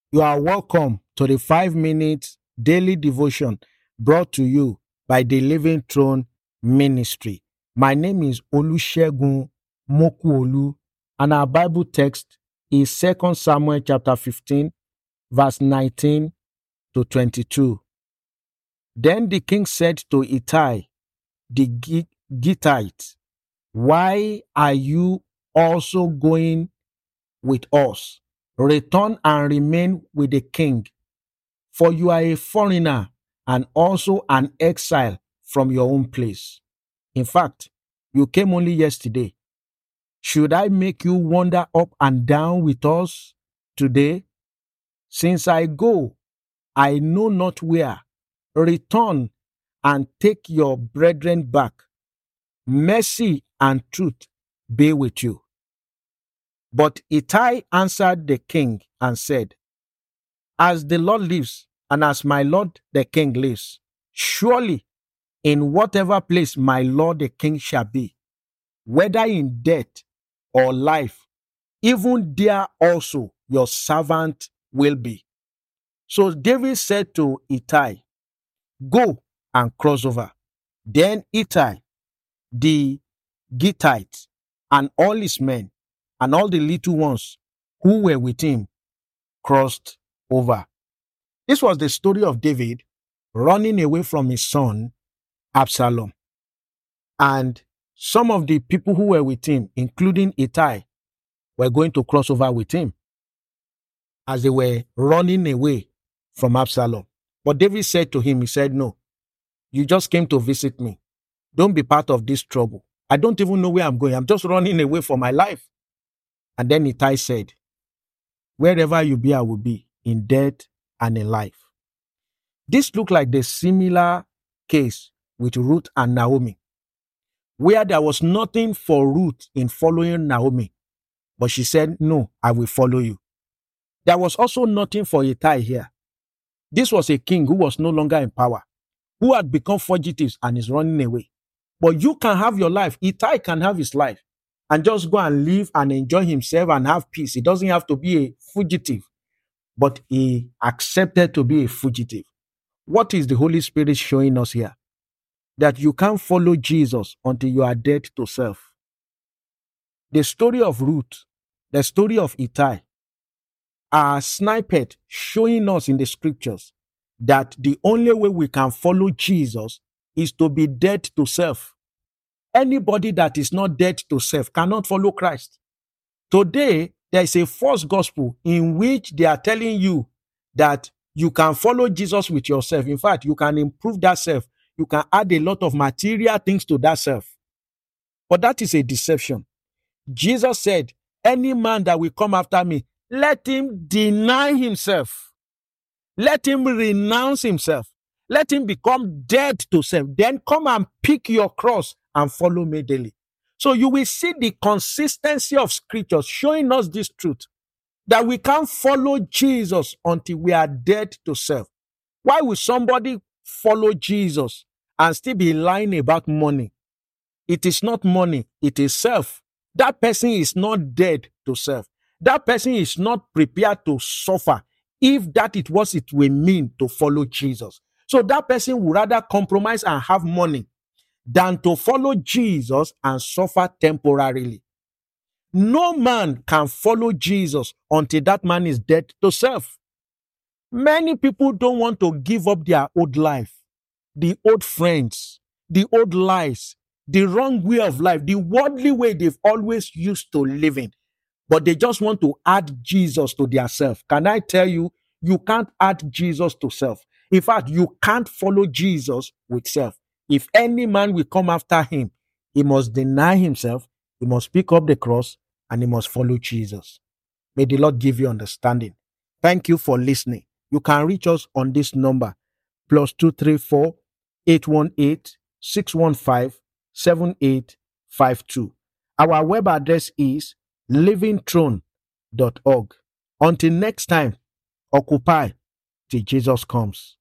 You are welcome to the 5 minute daily devotion brought to you by the Living Throne Ministry. My name is Olusegun Mokuolu, and our Bible text is 2 Samuel chapter 15, verse 19 to 22. Then the king said to Ittai the Gittite, "Why are you also going with us? Return and remain with the king, for you are a foreigner and also an exile from your own place. In fact, you came only yesterday. Should I make you wander up and down with us today? Since I go, I know not where. Return and take your brethren back. Mercy and truth be with you." But Ittai answered the king and said, "As the Lord lives, and as my lord the king lives, surely in whatever place my lord the king shall be, whether in death or life, even there also your servant will be." So David said to Ittai, "Go and cross over." Then Ittai, the Gittite, and all his men, and all the little ones who were with him, crossed over. This was the story of David running away from his son, Absalom. And some of the people who were with him, including Ittai, were going to cross over with him as they were running away from Absalom. But David said to him, he said, "No, you just came to visit me. Don't be part of this trouble. I don't even know where I'm going. I'm just running away for my life." And then Ittai said, "Wherever you be, I will be, in death and in life." This looked like the similar case with Ruth and Naomi, where there was nothing for Ruth in following Naomi, but she said, "No, I will follow you." There was also nothing for Ittai here. This was a king who was no longer in power, who had become fugitives and is running away. But you can have your life. Ittai can have his life and just go and live and enjoy himself and have peace. He doesn't have to be a fugitive, but he accepted to be a fugitive. What is the Holy Spirit showing us here? That you can't follow Jesus until you are dead to self. The story of Ruth, the story of Ittai, are snippet showing us in the scriptures that the only way we can follow Jesus is to be dead to self. Anybody that is not dead to self cannot follow Christ. Today, there is a false gospel in which they are telling you that you can follow Jesus with yourself. In fact, you can improve that self. You can add a lot of material things to that self. But that is a deception. Jesus said, "Any man that will come after me, let him deny himself. Let him renounce himself. Let him become dead to self. Then come and pick your cross and follow me daily." So you will see the consistency of scriptures showing us this truth, that we can't follow Jesus until we are dead to self. Why will somebody follow Jesus and still be lying about money? It is not money, it is self. That person is not dead to self. That person is not prepared to suffer if that is what it will mean to follow Jesus. So that person would rather compromise and have money than to follow Jesus and suffer temporarily. No man can follow Jesus until that man is dead to self. Many people don't want to give up their old life, the old friends, the old lies, the wrong way of life, the worldly way they've always used to living, but they just want to add Jesus to their self. Can I tell you, you can't add Jesus to self. In fact, you can't follow Jesus with self. If any man will come after him, he must deny himself, he must pick up the cross, and he must follow Jesus. May the Lord give you understanding. Thank you for listening. You can reach us on this number, +234 818 615 7852. Our web address is livingthrone.org. Until next time, occupy till Jesus comes.